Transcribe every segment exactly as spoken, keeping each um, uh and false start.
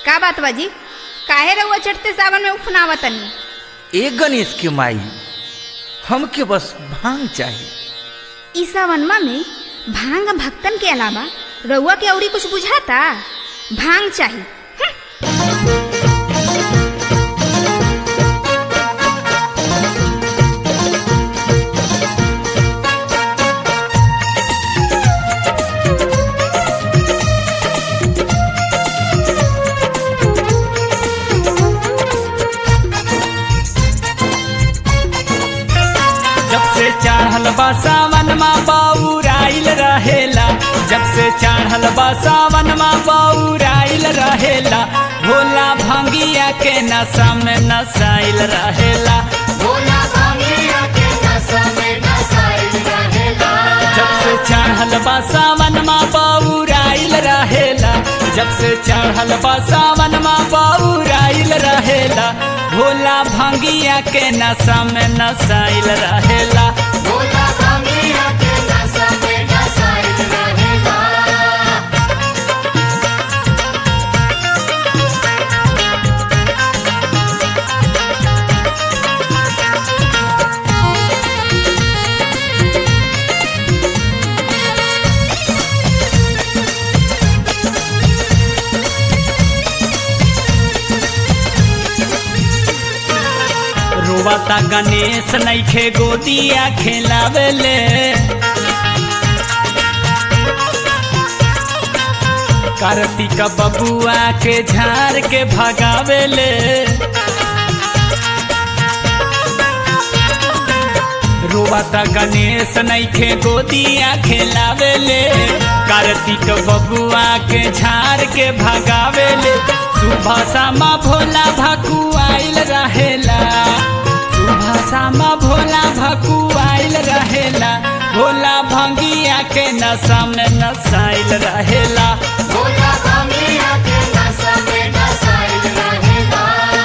का बात बाजी काहे रहुआ चढ़ते सावन में उफनावा तनी? एक गणेश के माई हमके बस भांग चाहिए। ई सावनमा में भांग भक्तन के अलावा रहुआ के औरी कुछ बुझाता? भांग चाहिए। जब से चढ़ल बा सावन मा बौराइल रहेला, जब से चढ़ल बा सावन मा बौराइल रहेला, भोला भंगिया के नशा में नसाइल रहेला, भोला भंगिया के नशा में नसाइल रहेला। जब से चढ़ल बा सावन मा बौराइल रहेला, जब से चढ़ल बा सावन मा बौराइल रहेला, भोला भंगिया के नशा में नसाइल रहेला, भोला भंगिया के नशा में नसाइल रहेला। रोवाता गणेश नइखे गोदिया खेलावेले, कार्तिक बबुआ के झाड़ के भगावेले, रोवाता गणेश नइखे गोदिया खेलावेले, कार्तिक बबुआ के झाड़ के भगावेले, सुबह शामा भोला भकुआइल रहेला, सुबह शामा भोला भकुआइल रहेला, भोला भंगिया के नशा में नसाइल रहेला, भोला भंगिया के नशा में नसाइल रहेला।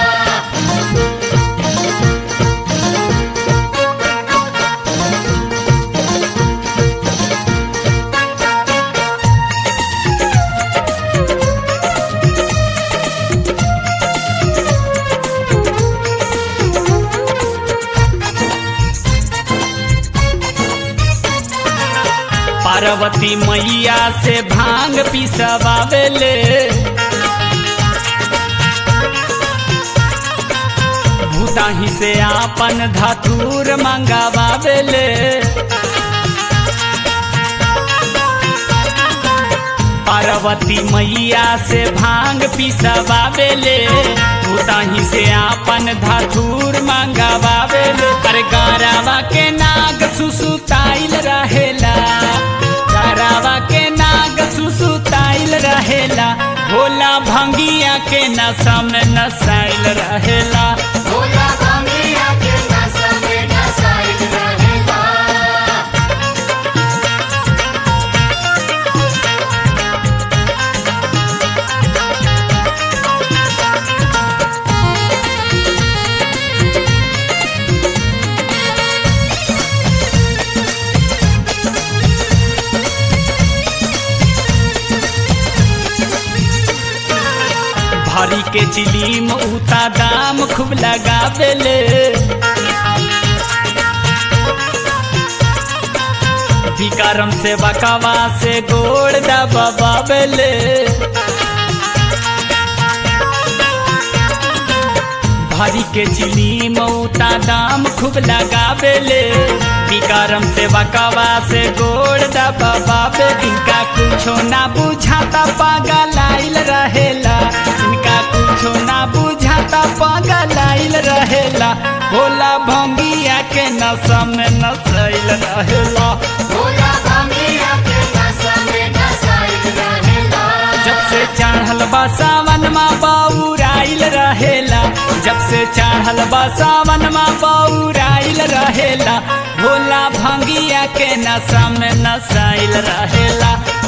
पार्वती मैया से भांग पिसवावेले, भूताही से आपन धतूर मंगावावेले, पार्वती मैया से भांग पिसवावेले, भूताही से आपन धतूर मंगावावेले, अरे गारावा के नाग सुसुताइल रहेला, गारावा के नाग सुसुताइल रहेला, भोला भंगिया के नशा में नसाइल रहेला, भोला भंगिया के नशा में नसाइल रहेला। भारी के चिलीम उता दाम खूब लगावेले, विकारम से बकावा से गोड़ दबावेले, भारी के चिलीम उता दाम खूब लगावेले, विकारम से बकावा से गोड़ दबावे, इनका कुछो ना बुझाता पागल आइल रहेला, इनका कुछो ना बुझाता पागल आइल रहेला, भोला भंगिया के नशा में नसाइल रहेला, भोला भंगिया के नशा में नसाइल रहेला। जब से चढ़ल बा सावन मा बौराइल रहेला, जब से चढ़ल बा सावन मा बौराइल रहेला, भोला भंगिया के नशा में नसाइल रहेला,